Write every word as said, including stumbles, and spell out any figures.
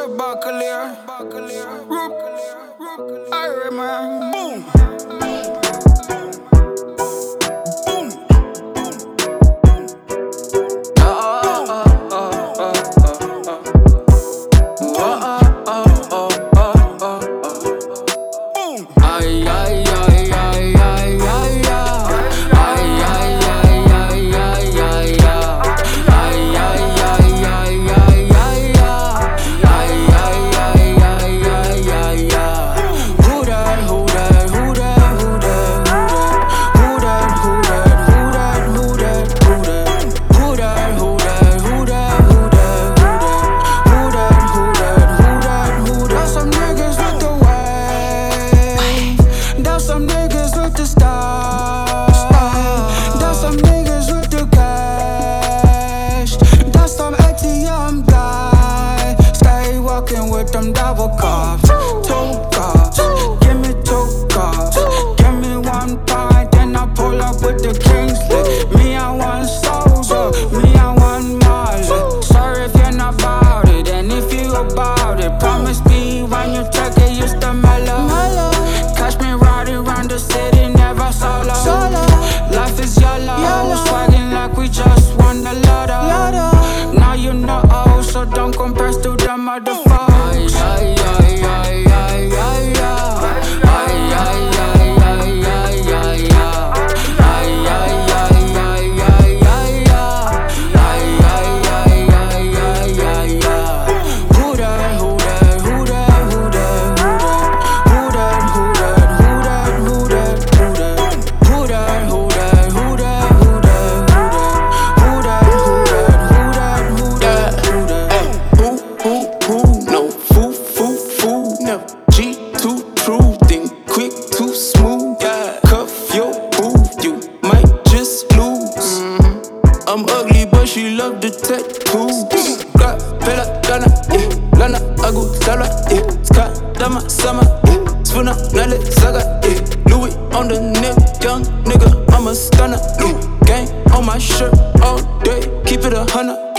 Buckler, Rook, Iron Man, boom. Some niggas with the style. That's some niggas with the cash. That's some A T M guy. Stay walking with them double cups. Two cups, give me two cups. Give me one pint, then I pull up with the Kingsley. Me and one soldier, me and one Molly. Sorry if you're not about it, and if you about it, promise me when you check it, you still mellow. Catch me riding around the city, never solo. solo. Life is yellow, yellow. Swagging like we just won the lotto. lotto. Now you know, oh, so don't compress to them other folks. Ay, ay, ay, ay, ay, ay. Ay, ay, ay, ay, ay, ay, ay. Ay, ay, ay, ay, ay, ay, ay. Ay, ay, ay, ay, ay, ay, ay. Who that, who that, who that, who that, who that? Who that, who that, who that, who that, who that? Who that, who that, who that, who that, who that, who that, who that, who that, who that? Who, who, who, no, foo, foo, foo, no. G too true, think quick, too smooth. Yeah. Cuff your boo, you might just lose. Mm-hmm. I'm ugly, but she love the tattoos. Got pela, gana, yeah. Lana, agu, sala, yeah. Sky, dama, summer, yeah. Spuna, nale, saga, yeah. Louis on the neck, young nigga, I'm a stunner, yeah. Gang on my shirt all day, keep it a hundred.